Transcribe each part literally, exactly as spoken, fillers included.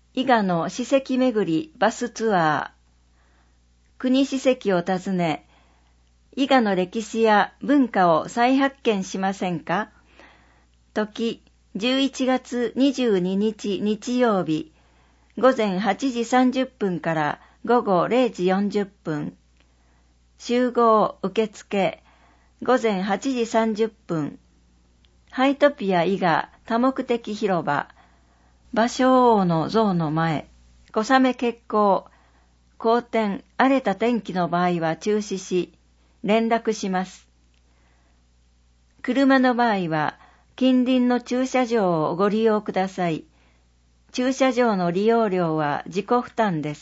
伊賀の史跡巡りバスツアー。国史跡を訪ね、伊賀の歴史や文化を再発見しませんか？時、じゅういちがつにじゅうににち日曜日、午前はちじさんじゅっぷんから午後れいじよんじゅっぷん。集合受付、午前はちじさんじゅっぷん。ハイトピア伊賀多目的広場、芭蕉王の像の前、小雨決行、好天、荒れた天気の場合は中止し、連絡します。車の場合は、近隣の駐車場をご利用ください。駐車場の利用料は自己負担です。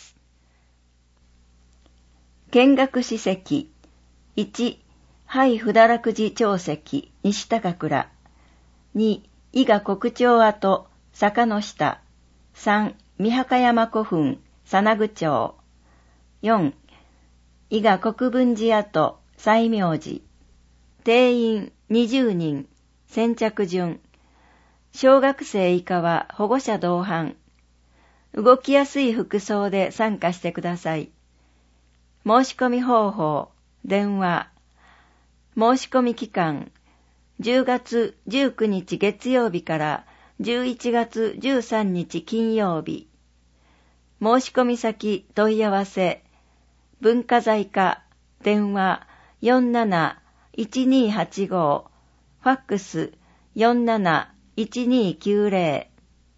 見学史跡。いち、廃不堕落寺長石、西高倉。に、伊賀国町跡、坂の下。さん、三墓山古墳、佐那具町。よん、伊賀国分寺跡、西明寺。定員にじゅうにん、先着順。小学生以下は保護者同伴。動きやすい服装で参加してください。申し込み方法、電話。申し込み期間、じゅうがつじゅうくにち月曜日からじゅういちがつじゅうさんにち金曜日。申し込み先問い合わせ、文化財課、電話 よんなないちにはちご、ファックス よんなないちにきゅうぜ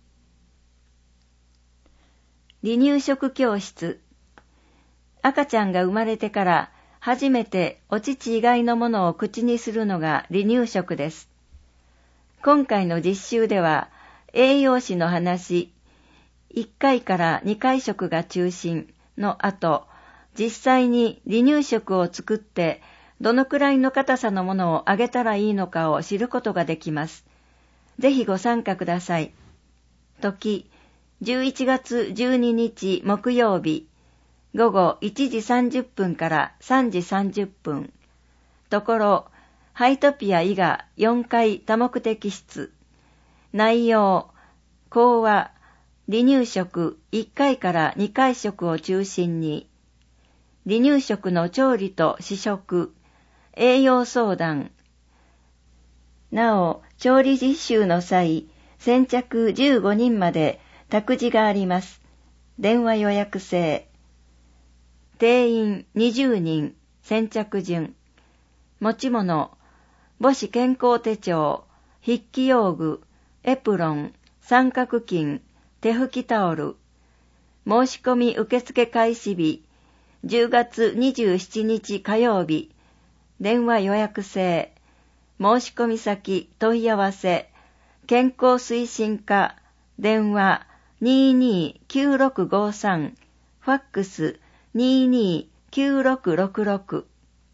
ろ。離乳食教室。赤ちゃんが生まれてから初めてお乳以外のものを口にするのが離乳食です。今回の実習では栄養士の話、いっかいからにかい食が中心の後、実際に離乳食を作ってどのくらいの硬さのものをあげたらいいのかを知ることができます。ぜひご参加ください。時、じゅういちがつじゅうににち木曜日、午後いちじさんじゅっぷんからさんじさんじゅっぷん。ところ、ハイトピア伊賀よんかい多目的室。内容、講話、離乳食いっかいからにかい食を中心に、離乳食の調理と試食、栄養相談。なお、調理実習の際、先着じゅうごにんまで託児があります。電話予約制。定員にじゅうにん、先着順。持ち物、母子健康手帳、筆記用具、エプロン、三角巾、手拭きタオル。申し込み受付開始日、じゅうがつにじゅうしちにち火曜日。電話予約制。申し込み先問い合わせ。健康推進課。電話 にーにーきゅうろくごさん。ファックス にーにーきゅうろくろくろく。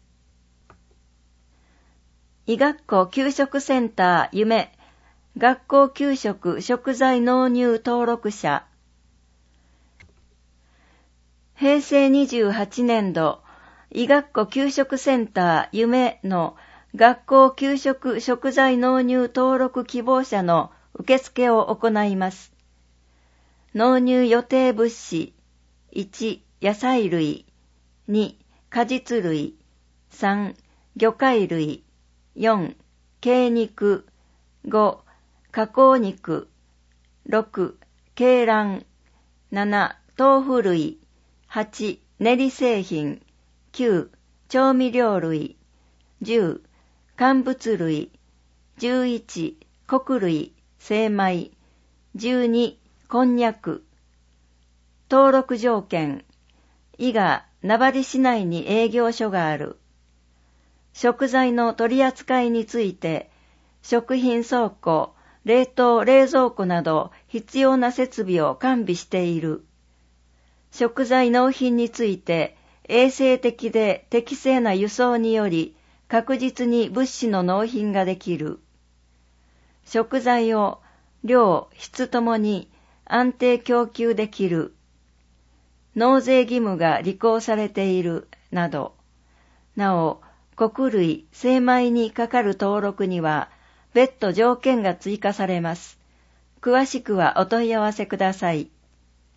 医学校給食センター夢。学校給食食材納入登録者。へいせいにじゅうはちねんど、医学校給食センター夢の学校給食食材納入登録希望者の受付を行います。納入予定物資、いち、野菜類、に、果実類、さん、魚介類、よん、鶏肉、ご、加工肉、ろく、鶏卵、なな、豆腐類、はち、練り製品、きゅう、調味料類、じゅう、乾物類、じゅういち、穀類、精米、じゅうに、こんにゃく。登録条件、伊賀、名張市内に営業所がある。食材の取り扱いについて、食品倉庫、冷凍冷蔵庫など必要な設備を完備している。食材納品について衛生的で適正な輸送により確実に物資の納品ができる。食材を量、質ともに安定供給できる。納税義務が履行されているなど。なお、穀類、精米にかかる登録には別途条件が追加されます。詳しくはお問い合わせください。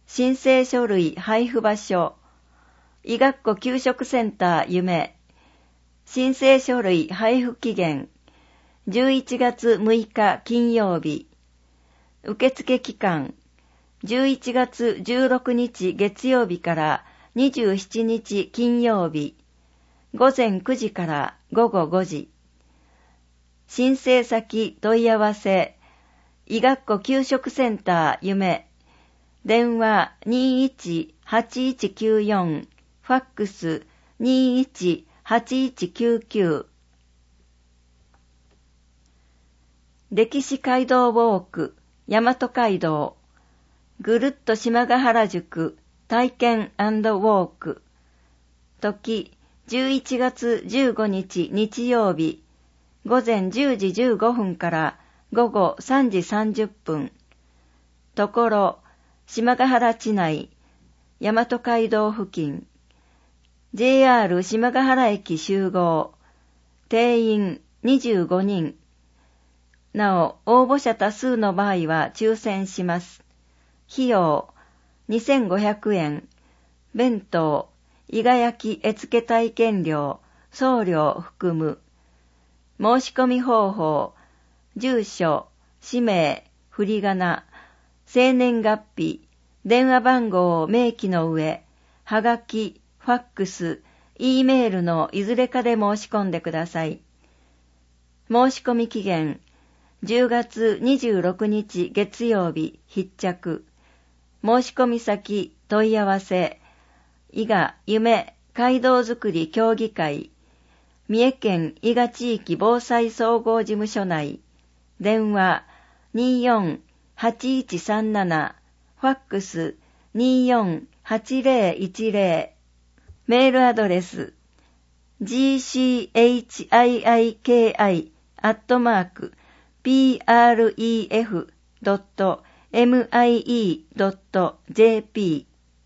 申請書類配布場所、医学校給食センター夢、申請書類配布期限、じゅういちがつむいか金曜日、受付期間、じゅういちがつじゅうろくにち月曜日からにじゅうしちにち金曜日、ごぜんくじからごごごじ、申請先問い合わせ、医学校給食センター夢、電話 にーいちはちいちきゅうよん、ファックス にーいちはちいちきゅうきゅう。歴史街道ウォーク、大和街道、ぐるっと島ヶ原宿体験&ウォーク、時じゅういちがつじゅうごにち日曜日、午前じゅうじじゅうごふんから午後さんじさんじゅっぷん、ところ、島ヶ原地内、大和街道付近、ジェイアール 島ヶ原駅集合、定員にじゅうごにん。なお、応募者多数の場合は抽選します。費用、にせんごひゃくえん。弁当、伊賀焼き絵付け体験料、送料含む。申し込み方法、住所、氏名、振り仮名、生年月日、電話番号を明記の上、はがき、ファックス、Eメールのいずれかで申し込んでください。申し込み期限、じゅうがつにじゅうろくにち月曜日必着。申し込み先、問い合わせ、伊賀夢街道づくり協議会、三重県伊賀地域防災総合事務所内、電話 にーよんはちいちさんなな、ファックス にーよんはちぜろいちぜろ、メールアドレス ジーシーエイチアイアイケーアイ アットマーク ピーアールイーエフ ドット エムアイイー ドット ジェーピ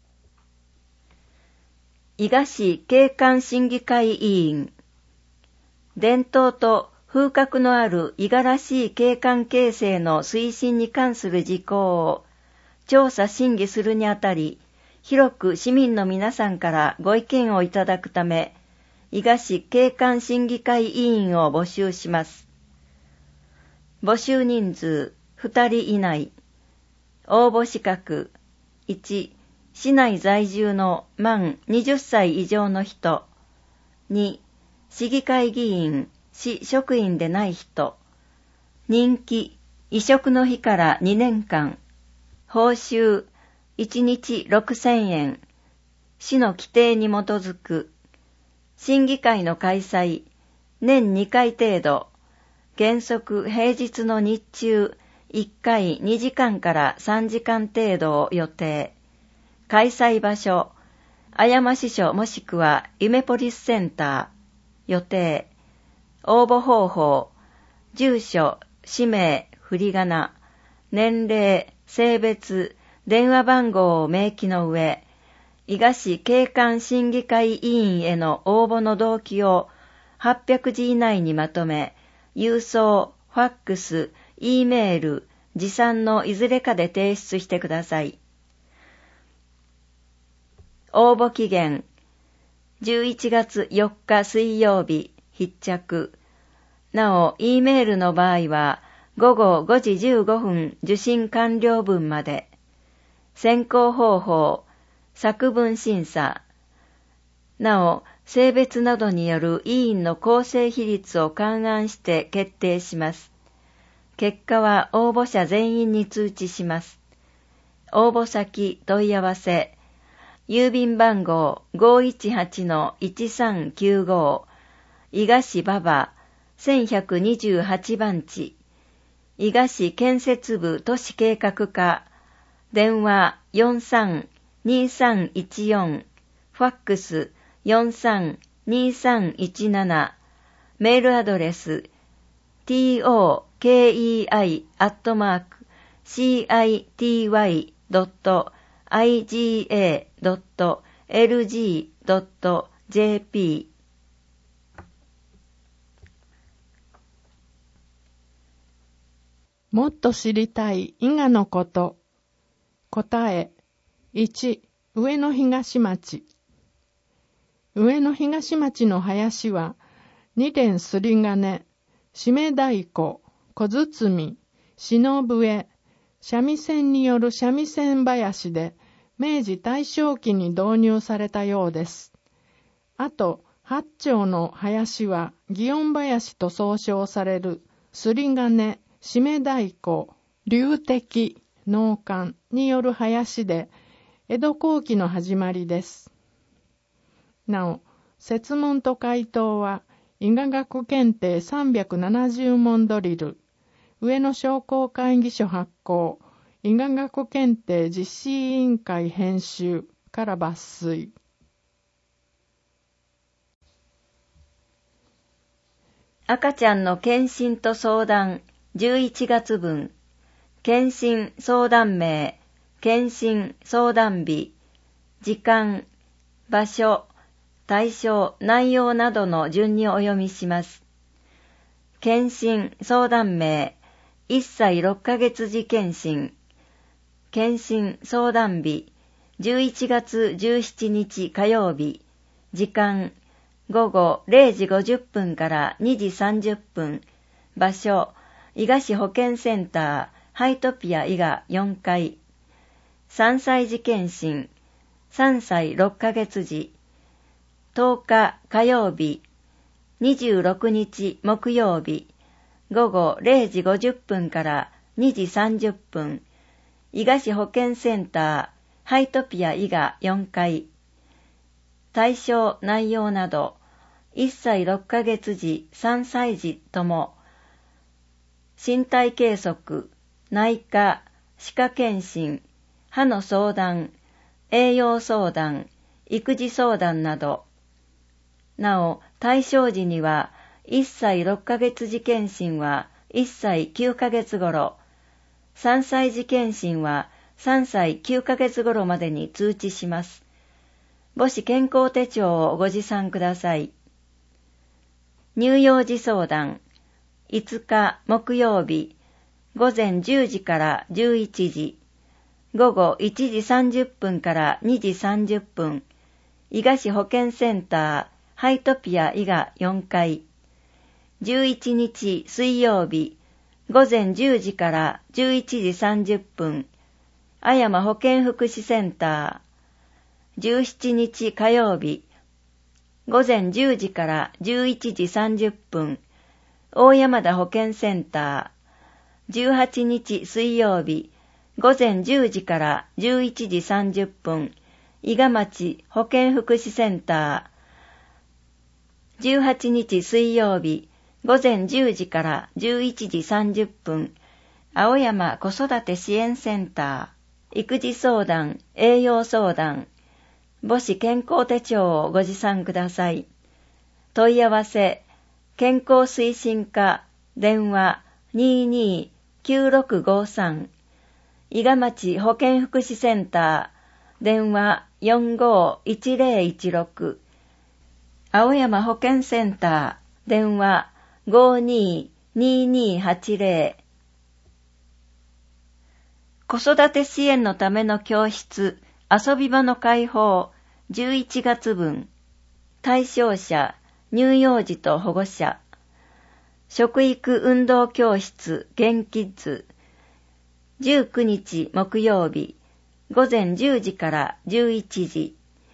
ー 伊賀市景観審議会委員、伝統と風格のある伊賀らしい景観形成の推進に関する事項を調査審議するにあたり、広く市民の皆さんからご意見をいただくため、伊賀市景観審議会委員を募集します。募集人数ふたり以内。応募資格いち、市内在住の満はたち以上の人。に、市議会議員、市職員でない人。任期、委嘱の日からにねんかん。報酬、いちにちろくせんえん。市の規定に基づく。審議会の開催、年にかい程度。原則平日の日中、いっかいにじかんからさんじかん程度を予定。開催場所、綾間支所もしくは夢ポリスセンター。予定。応募方法、住所、氏名、振り仮名、年齢、性別、電話番号を明記の上、伊賀市景観審議会委員への応募の動機をはっぴゃくじ以内にまとめ、郵送、ファックス、Eメール、持参のいずれかで提出してください。応募期限、じゅういちがつよっか水曜日、必着。なお、Eメールの場合は、ごごごじじゅうごふん受信完了分まで。選考方法、作文審査。なお、性別などによる委員の構成比率を勘案して決定します。結果は応募者全員に通知します。応募先問い合わせ、郵便番号 ごーいちはちのいちさんきゅうご、伊賀市馬場せんひゃくにじゅうはちばんち、伊賀市建設部都市計画課、電話 よんさんにさんいちよん、ファックス よんさんにさんいちなな、メールアドレス トケイアイ アットマーク シーアイティーワイ ドット アイジーエー ドット エルジー ドット ジェーピー。 もっと知りたい伊賀のこと。答え、 いち、上野東町。上野東町の林は、二連すり金、締め太鼓、小包、篠笛、三味線による三味線林で、明治大正期に導入されたようです。あと、八丁の林は、祇園林と総称される、すり金、締め太鼓、龍笛、能管による林で、江戸後期の始まりです。なお、設問と回答は、伊賀学検定さんびゃくななじゅう問ドリル、上野商工会議所発行、伊賀学検定実施委員会編集から抜粋。 赤ちゃんの検診と相談じゅういちがつ分、検診相談名、検診相談日、時間、場所、対象、内容などの順にお読みします。検診相談名、いっさいろっかげつ時検診。検診相談日、じゅういちがつじゅうしちにち火曜日。時間、ごごれいじごじゅっぷんからにじさんじゅっぷん。場所、伊賀市保健センター、ハイトピア伊賀よんかい。さんさい児検診、さんさいろっかげつ時。とおか火曜日、にじゅうろくにち木曜日、ごごれいじごじゅっぷんからにじさんじゅっぷん、伊賀市保健センター、ハイトピア伊賀よんかい。対象内容など、いっさいろっかげつ時、さんさい児とも、身体計測、内科、歯科検診、歯の相談、栄養相談、育児相談など、なお、対象時には、いっさいろっかげつ時検診はいっさいきゅうかげつ頃、さんさい児検診はさんさいきゅうかげつ頃までに通知します。母子健康手帳をご持参ください。乳幼児相談、いつか木曜日、ごぜんじゅうじからじゅういちじ、ごごいちじさんじゅっぷんからにじさんじゅっぷん、伊賀市保健センター、ハイトピア伊賀よんかい。じゅういちにち水曜日、ごぜんじゅうじからじゅういちじさんじゅっぷん、あやま保健福祉センター。じゅうしちにち火曜日、ごぜんじゅうじからじゅういちじさんじゅっぷん、大山田保健センター。じゅうはちにち水曜日、ごぜんじゅうじからじゅういちじさんじゅっぷん、伊賀町保健福祉センター。じゅうはちにち水曜日、ごぜんじゅうじからじゅういちじさんじゅっぷん、青山子育て支援センター。育児相談、栄養相談、母子健康手帳をご持参ください。問い合わせ、健康推進課、電話 にーにーきゅうろくごさん、伊賀町保健福祉センター、電話よんごいちぜろいちろく、青山保健センター、電話ごーにーにーにーはちぜろ。子育て支援のための教室、遊び場の開放、じゅういちがつ分。対象者、乳幼児と保護者。食育運動教室、ゲンキッズ。じゅうくにち木曜日、ごぜんじゅうじからじゅういちじ。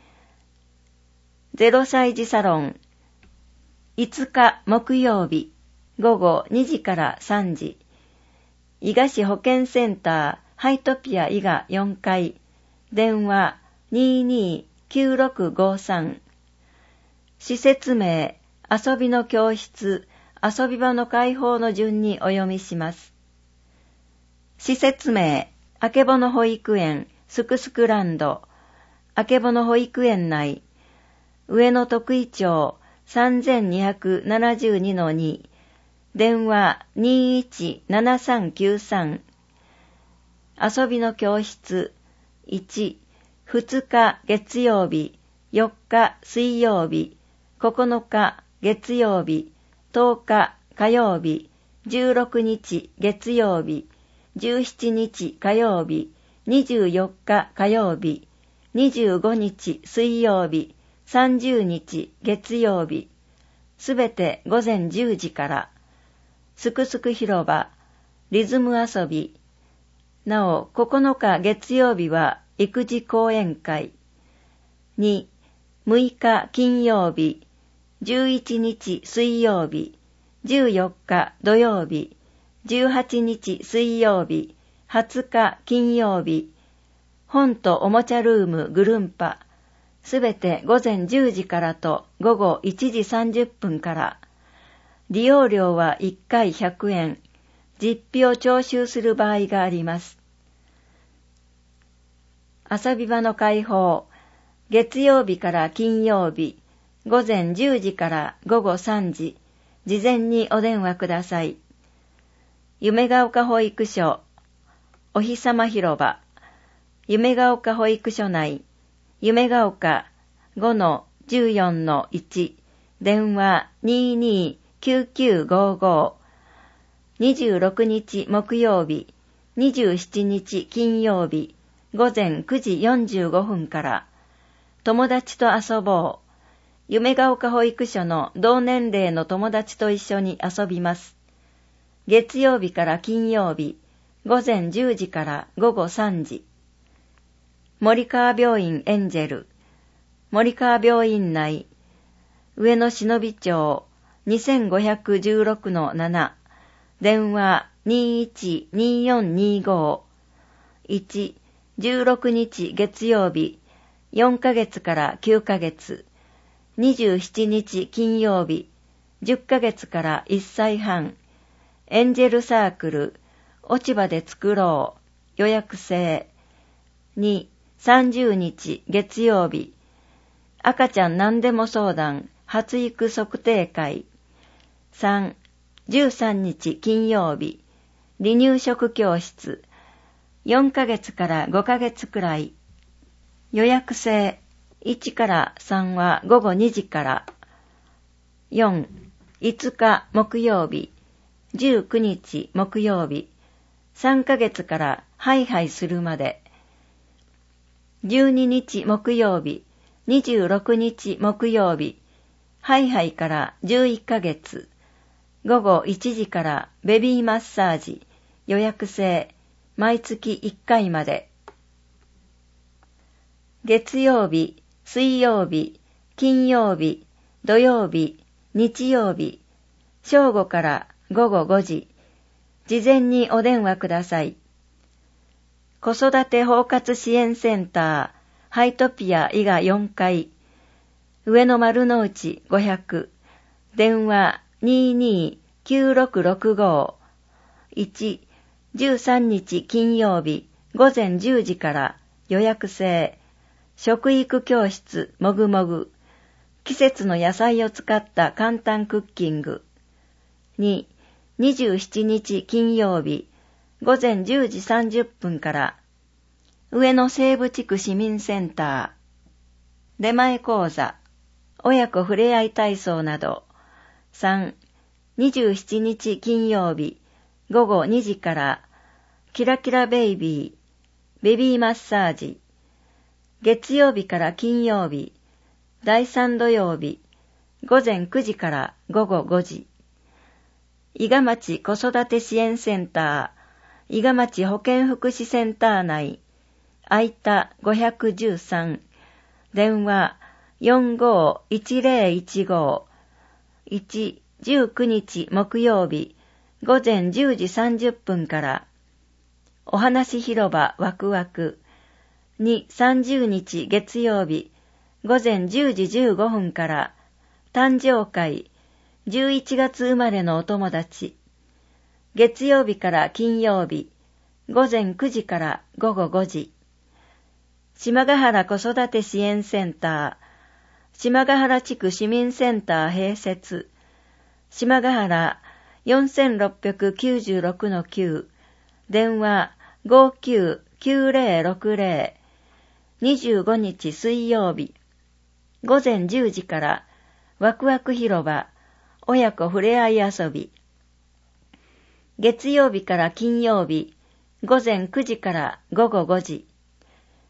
ゼロさい児サロン。いつか木曜日、ごごにじからさんじ。伊賀市保健センター、ハイトピア伊賀よんかい。電話にーにーきゅうろくごさん。施設名、遊びの教室、遊び場の開放の順にお読みします。施設名、あけぼの保育園、すくすくランド。あけぼの保育園内。上野徳井町 さんぜんにひゃくななじゅうにのに。電話にーいちななさんきゅうさん。遊びの教室いち、ふつか月曜日、よっか水曜日、ここのか月曜日、とおか火曜日、じゅうろくにち月曜日、じゅうしちにち火曜日、にじゅうよっか火曜日、 にじゅうごにち水曜日、さんじゅうにち月曜日、すべて午前じゅうじから、すくすく広場、リズム遊び、なおここのか月曜日は育児講演会、に、むいか金曜日、じゅういちにち水曜日、じゅうよっか土曜日、じゅうはちにち水曜日、はつか金曜日、本とおもちゃルームぐるんぱ、すべて午前じゅうじからと午後いちじさんじゅっぷんから、利用料はいっかいひゃくえん、実費を徴収する場合があります。遊び場の開放、月曜日から金曜日、午前じゅうじから午後さんじ、事前にお電話ください。夢が丘保育所、お日さま広場、夢が丘保育所内、夢が丘 ごのじゅうよんのいち、電話 にーにーきゅうきゅうごーごー、にじゅうろくにち木曜日、にじゅうしちにち金曜日、午前くじよんじゅうごふんから、友達と遊ぼう。夢が丘保育所の同年齢の友達と一緒に遊びます。月曜日から金曜日、午前じゅうじから午後さんじ。森川病院エンジェル、森川病院内、上野忍町 にせんごひゃくじゅうろくのなな、電話 にーいちにーよんにーごー、いち、じゅうろくにち月曜日、よんかげつからきゅうかげつ、にじゅうしちにち金曜日、じゅっかげつからいっさいはん、エンジェルサークル、落ち葉で作ろう、予約制。に、さんじゅうにち月曜日、赤ちゃん何でも相談、発育測定会。さん、じゅうさんにち金曜日、離乳食教室。よんかげつからごかげつくらい。予約制。いちからさんはごごにじから。よん、いつか木曜日、じゅうくにち木曜日、さんかげつからハイハイするまで。じゅうににち木曜日、にじゅうろくにち木曜日、ハイハイからじゅういっかげつ、ごごいちじからベビーマッサージ、予約制、毎月いっかいまで。月曜日、水曜日、金曜日、土曜日、日曜日、正午からごごごじ、事前にお電話ください。子育て包括支援センター、ハイトピア伊賀よんかい、上野丸の内ごひゃく、電話 にーにーきゅうろくろくごー、いち、じゅうさんにち金曜日、午前じゅうじから予約制、食育教室もぐもぐ、季節の野菜を使った簡単クッキング。に、にじゅうしちにち金曜日、午前じゅうじさんじゅっぷんから、上野西部地区市民センター、出前講座、親子ふれあい体操など。さん、にじゅうしちにち金曜日、ごごにじから、キラキラベイビー、ベビーマッサージ。月曜日から金曜日、だいさん土曜日、午前くじからごごごじ。伊賀町子育て支援センター、伊賀町保健福祉センター内、空いたごひゃくじゅうさん、電話 よんごーいちぜろいちごー、いち、じゅうくにち木曜日、午前じゅうじさんじゅっぷんから、お話広場ワクワク、に、さんじゅうにち月曜日、午前じゅうじじゅうごふんから、誕生会、じゅういちがつ生まれのお友達。月曜日から金曜日、午前くじからごごごじ。島ヶ原子育て支援センター、島ヶ原地区市民センター併設、島ヶ原 よんろくきゅうろくのきゅう、電話 ごきゅうきゅうぜろろくぜろ、にじゅうごにち水曜日、午前じゅうじからワクワク広場、親子ふれあい遊び。月曜日から金曜日、午前くじからごごごじ。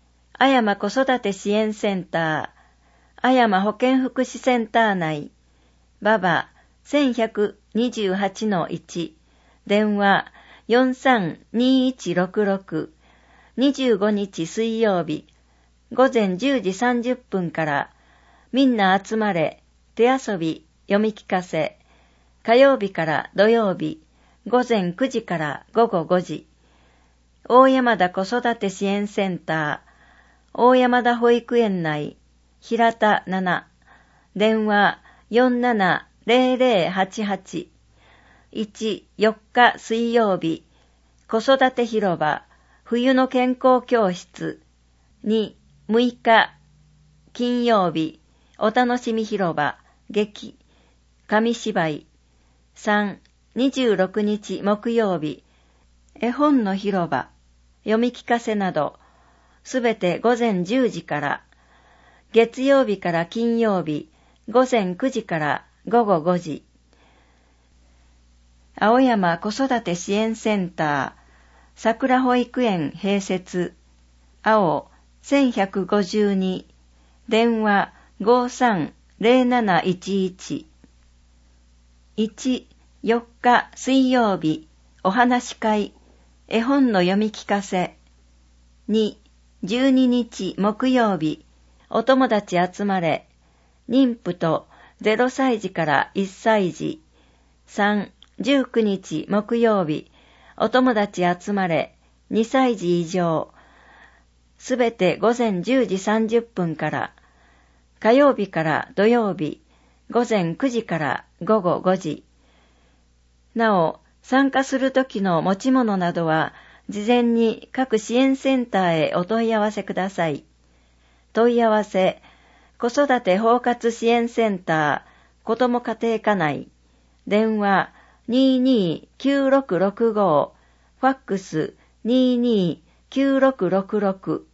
あやま子育て支援センター、あやま保健福祉センター内、ババ せんひゃくにじゅうはちのいち、電話 よんさんにいちろくろく、にじゅうごにち水曜日、午前じゅうじさんじゅっぷんから、みんな集まれ、手遊び、読み聞かせ、火曜日から土曜日、午前くじから午後ごじ、大山田子育て支援センター、大山田保育園内、平田なな、電話 よんななぜろぜろはちはち、いち、よっか水曜日、子育て広場、冬の健康教室、に、むいか金曜日、お楽しみ広場、劇、紙芝居、さん、にじゅうろくにち木曜日、絵本の広場、読み聞かせなど、すべて午前じゅうじから、月曜日から金曜日、午前くじから午後ごじ。青山子育て支援センター、桜保育園併設、青せんひゃくごじゅうに、電話 ごさんぜろなないちいち。いち、よっか水曜日、お話し会、絵本の読み聞かせ。に、じゅうににち木曜日、お友達集まれ、妊婦とゼロさいじからいっさいじ。さん、じゅうくにち木曜日、お友達集まれ、にさいじ以上。すべて午前じゅうじさんじゅっぷんから、火曜日から土曜日、午前くじから午後ごじ。なお、参加するときの持ち物などは、事前に各支援センターへお問い合わせください。問い合わせ、子育て包括支援センター、子ども家庭課内、電話 にーにーきゅうろくろくご、ファックス にーにーきゅうろくろくろく。